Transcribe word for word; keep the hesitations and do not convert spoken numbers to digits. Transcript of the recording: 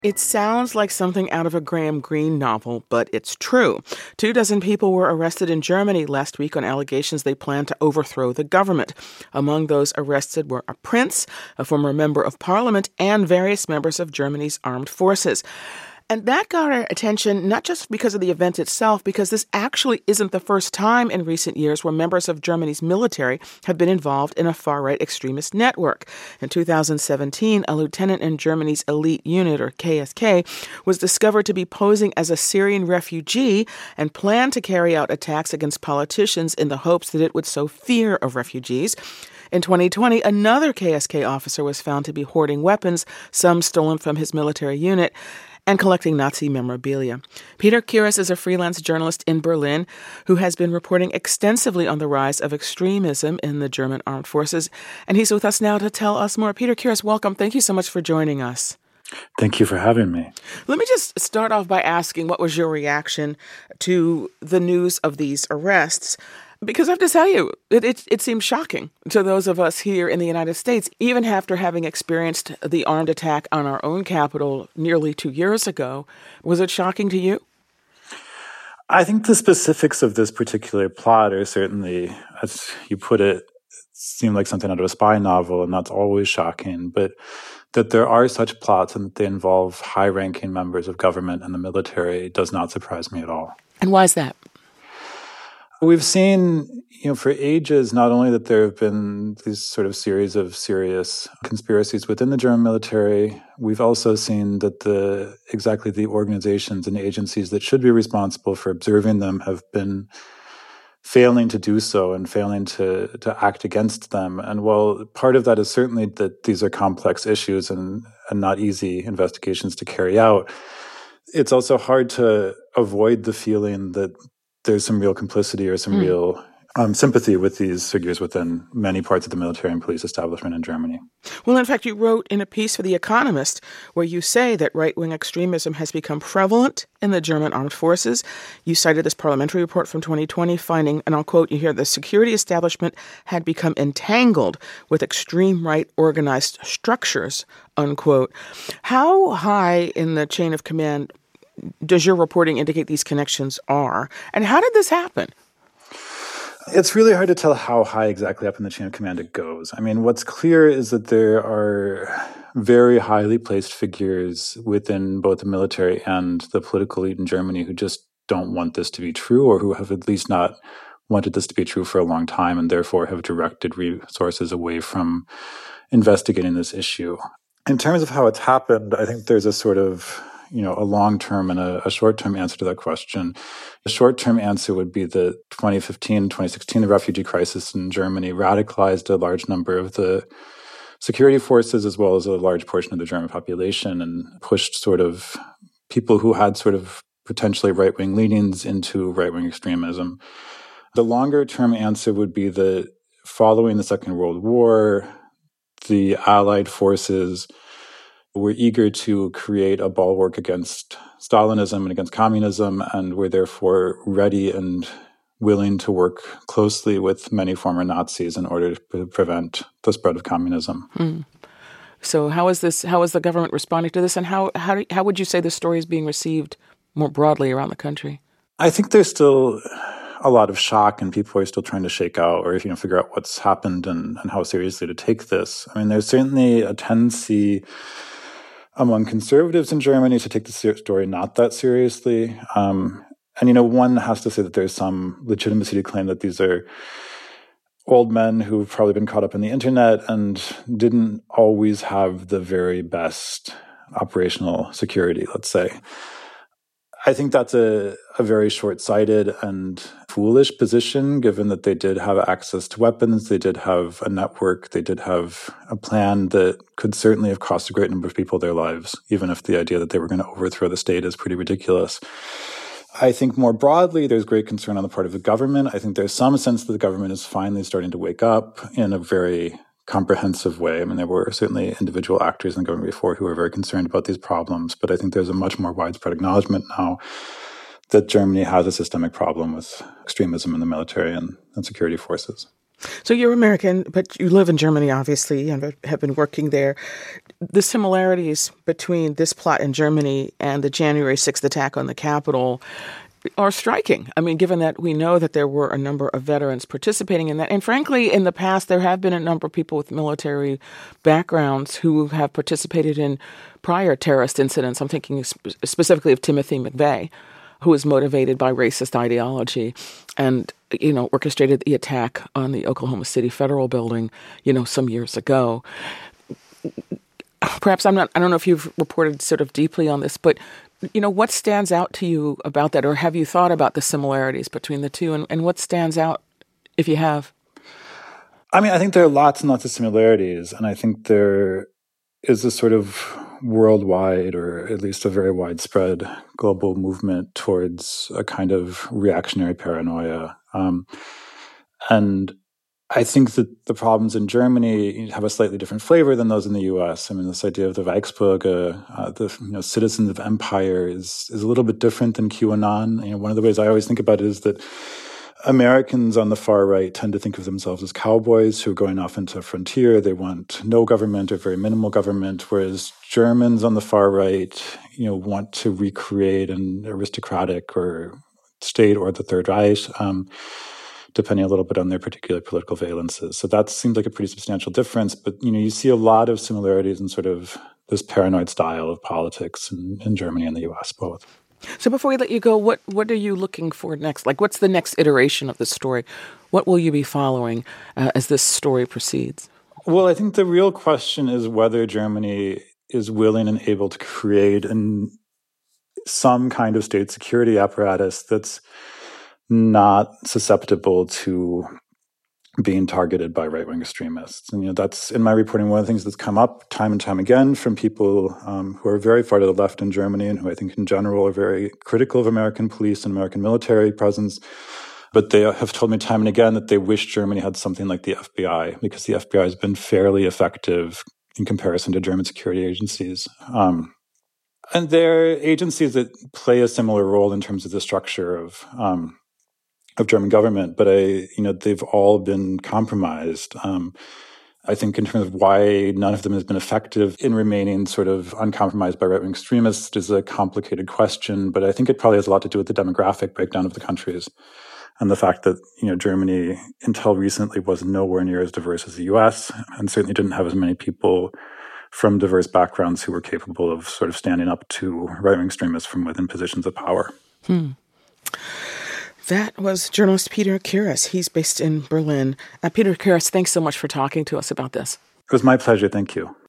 It sounds like something out of a Graham Greene novel, but it's true. Two dozen people were arrested in Germany last week on allegations they planned to overthrow the government. Among those arrested were a prince, a former member of parliament, and various members of Germany's armed forces. And that got our attention not just because of the event itself, because this actually isn't the first time in recent years where members of Germany's military have been involved in a far-right extremist network. In two thousand seventeen, a lieutenant in Germany's elite unit, or K S K, was discovered to be posing as a Syrian refugee and planned to carry out attacks against politicians in the hopes that it would sow fear of refugees. In twenty twenty, another K S K officer was found to be hoarding weapons, some stolen from his military unit, and collecting Nazi memorabilia. Peter Kures is a freelance journalist in Berlin who has been reporting extensively on the rise of extremism in the German armed forces, and he's with us now to tell us more. Peter Kures, welcome. Thank you so much for joining us. Thank you for having me. Let me just start off by asking, what was your reaction to the news of these arrests? Because I have to tell you, it, it it seems shocking to those of us here in the United States, even after having experienced the armed attack on our own capital nearly two years ago. Was it shocking to you? I think the specifics of this particular plot are certainly, as you put it, seem like something out of a spy novel, and that's always shocking. But that there are such plots and that they involve high-ranking members of government and the military does not surprise me at all. And why is that? We've seen, you know, for ages, not only that there have been these sort of series of serious conspiracies within the German military, we've also seen that the exactly the organizations and agencies that should be responsible for observing them have been failing to do so and failing to, to act against them. And while part of that is certainly that these are complex issues and, and not easy investigations to carry out, it's also hard to avoid the feeling that there's some real complicity or some mm. real um, sympathy with these figures within many parts of the military and police establishment in Germany. Well, in fact, you wrote in a piece for The Economist where you say that right-wing extremism has become prevalent in the German armed forces. You cited this parliamentary report from twenty twenty finding, and I'll quote you here, the security establishment had become entangled with extreme right organized structures, unquote. How high in the chain of command does your reporting indicate these connections are? And how did this happen? It's really hard to tell how high exactly up in the chain of command it goes. I mean, what's clear is that there are very highly placed figures within both the military and the political elite in Germany who just don't want this to be true, or who have at least not wanted this to be true for a long time, and therefore have directed resources away from investigating this issue. In terms of how it's happened, I think there's a sort of you know, a long-term and a, a short-term answer to that question. The short-term answer would be that twenty fifteen, twenty sixteen, the refugee crisis in Germany radicalized a large number of the security forces as well as a large portion of the German population and pushed sort of people who had sort of potentially right-wing leanings into right-wing extremism. The longer-term answer would be that following the Second World War, the Allied forces were eager to create a bulwark against Stalinism and against communism, and were therefore ready and willing to work closely with many former Nazis in order to prevent the spread of communism. Mm. So how is this? How is the government responding to this, and how how do, how would you say the story is being received more broadly around the country? I think there's still a lot of shock, and people are still trying to shake out or you know figure out what's happened and, and how seriously to take this. I mean, there's certainly a tendency among conservatives in Germany to take the story not that seriously. Um, and, you know, one has to say that there's some legitimacy to claim that these are old men who've probably been caught up in the internet and didn't always have the very best operational security, let's say. I think that's a, a very short-sighted and foolish position, given that they did have access to weapons, they did have a network, they did have a plan that could certainly have cost a great number of people their lives, even if the idea that they were going to overthrow the state is pretty ridiculous. I think more broadly, there's great concern on the part of the government. I think there's some sense that the government is finally starting to wake up in a very comprehensive way. I mean, there were certainly individual actors in the government before who were very concerned about these problems, but I think there's a much more widespread acknowledgement now that Germany has a systemic problem with extremism in the military and, and security forces. So you're American, but you live in Germany, obviously, and have been working there. The similarities between this plot in Germany and the January sixth attack on the Capitol are striking. I mean, given that we know that there were a number of veterans participating in that. And frankly, in the past, there have been a number of people with military backgrounds who have participated in prior terrorist incidents. I'm thinking specifically of Timothy McVeigh, who was motivated by racist ideology and, you know, orchestrated the attack on the Oklahoma City Federal Building, you know, some years ago. Perhaps I'm not, I don't know if you've reported sort of deeply on this, but, you know, what stands out to you about that? Or have you thought about the similarities between the two? And, and what stands out, if you have? I mean, I think there are lots and lots of similarities. And I think there is a sort of worldwide, or at least a very widespread global movement towards a kind of reactionary paranoia. Um, and I think that the problems in Germany have a slightly different flavor than those in the U S. I mean, this idea of the Reichsbürger, uh, the you know, citizens of empire, is is a little bit different than QAnon. You know, one of the ways I always think about it is that Americans on the far right tend to think of themselves as cowboys who are going off into a frontier. They want no government or very minimal government, whereas Germans on the far right, you know, want to recreate an aristocratic or state or the Third Reich, um, depending a little bit on their particular political valences. So that seems like a pretty substantial difference. But, you know, you see a lot of similarities in sort of this paranoid style of politics in, in Germany and the U S both. So before we let you go, what, what are you looking for next? Like, what's the next iteration of the story? What will you be following uh, as this story proceeds? Well, I think the real question is whether Germany is willing and able to create an, some kind of state security apparatus that's not susceptible to being targeted by right-wing extremists. And, you know, that's, in my reporting, one of the things that's come up time and time again from people um, who are very far to the left in Germany and who I think in general are very critical of American police and American military presence. But they have told me time and again that they wish Germany had something like the F B I, because the F B I has been fairly effective in comparison to German security agencies. Um, and they're agencies that play a similar role in terms of the structure of um, of German government, but I, you know, they've all been compromised. Um, I think in terms of why none of them has been effective in remaining sort of uncompromised by right-wing extremists is a complicated question, but I think it probably has a lot to do with the demographic breakdown of the countries and the fact that, you know, Germany until recently was nowhere near as diverse as the U S and certainly didn't have as many people from diverse backgrounds who were capable of sort of standing up to right-wing extremists from within positions of power. Hmm. That was journalist Peter Kieres. He's based in Berlin. Uh, Peter Kieres, thanks so much for talking to us about this. It was my pleasure. Thank you.